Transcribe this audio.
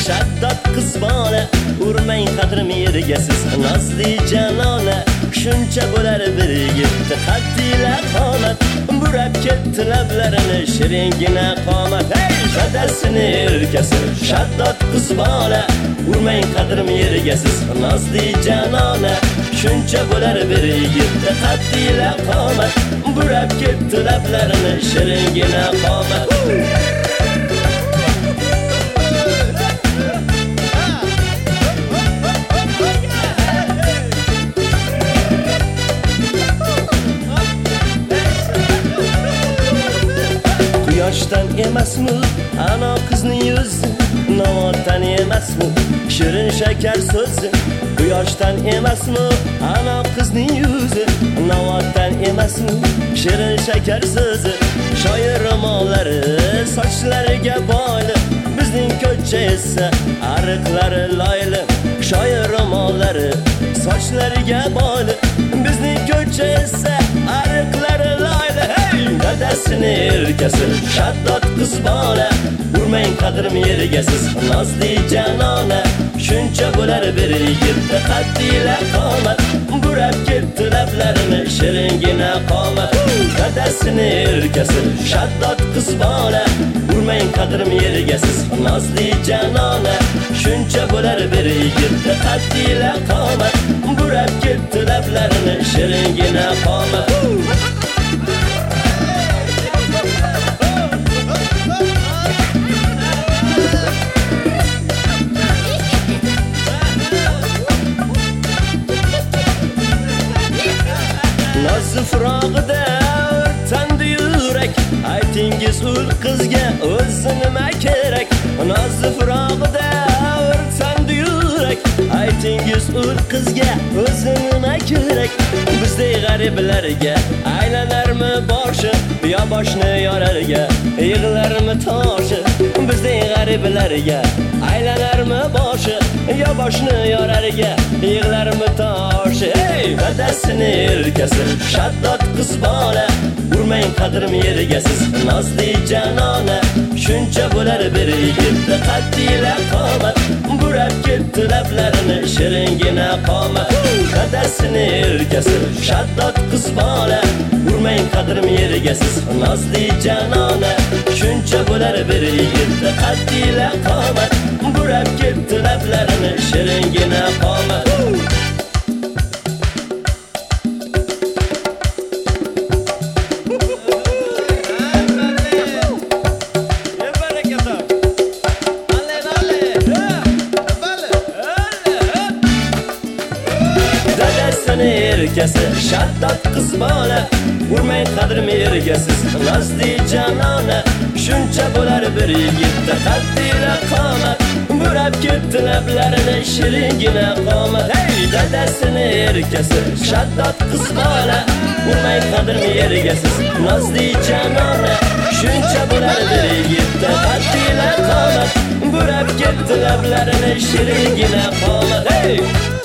shaddod qiz bola, urmang qadrim yerga siz nozli janona. Shuncha bo'lar bir yigit qaddila qomat, burab ketdi lablarini shiringina qomat. Hey, dadasini erkasi shaddod qiz bola, urmang qadrim yerga siz nozli janona. Shuncha bo'lar bir yigit qaddila qomat, burab ketdi lablarini shiringina qomat. Quyoshdan emasmi ana qizning yuzi, navodan emasmi shirin shakar so'zi. Quyoshdan emasmi ana qizning yuzi, navodan emasmi shirin shakar so'zi. Shoir ro'mollari sochlariga boyli, bizning ko'cha esa ariqlari loyli. Shoir ro'mollari sochlariga boyli, bizning ko'cha esa ariqlari loyli. Hey, dadasini erkasi shaddod qiz bola, urmang qadrim yerga siz nozli janona. Shuncha bo'lar bir yigit qaddila qomat, burab ketdi lablarini shiringina qomat. Dadasini erkasi shaddod qiz bola, urmang qadrim yerga siz nozli janona. Shuncha bo'lar bir yigit qaddila qomat, burab ketdi lablarini shiringina qomat. Nozi firog'ida o'rtandi yurak, aytingiz ul qizga o'zi nima kerak. Nozi firog'ida o'rtandi yurak, aytingiz ul qizga o'zi nima kerak. Bizdek g'ariblarga aylanarmi boshi, yo boshni yorarga yig'larmi toshi. Bizdek g'ariblarga aylanarmi boshi, yo boshni yorarga yig'larmi toshi. Hey, dadasini erkasi shaddod qiz bola, urmang qadrim yerga siz nozli janona. Shuncha bo'lar bir yigit qaddila qomat, burab ketdi lablarini shiringina qomat. Dadasini erkasi shaddod qiz bola, urmang qadrim yerga siz nozli janona. Shuncha bo'lar bir yigit qaddila qomat, burab ketdi lablarini shiringina qomat. Dadasini erkasi shaddod qiz bola, urmang qadrim yerga siz nozli janona. Shuncha bo'lar bir yigit qaddila qomat, burab ketdi lablarini shiringina qomat. Hey, dadasini erkasi shaddod qiz bola, urmang qadrim yerga siz nozli janona. Shuncha bo'lar bir yigit qaddila qomat, burab ketdi lablarini shiringina qomat. Hey,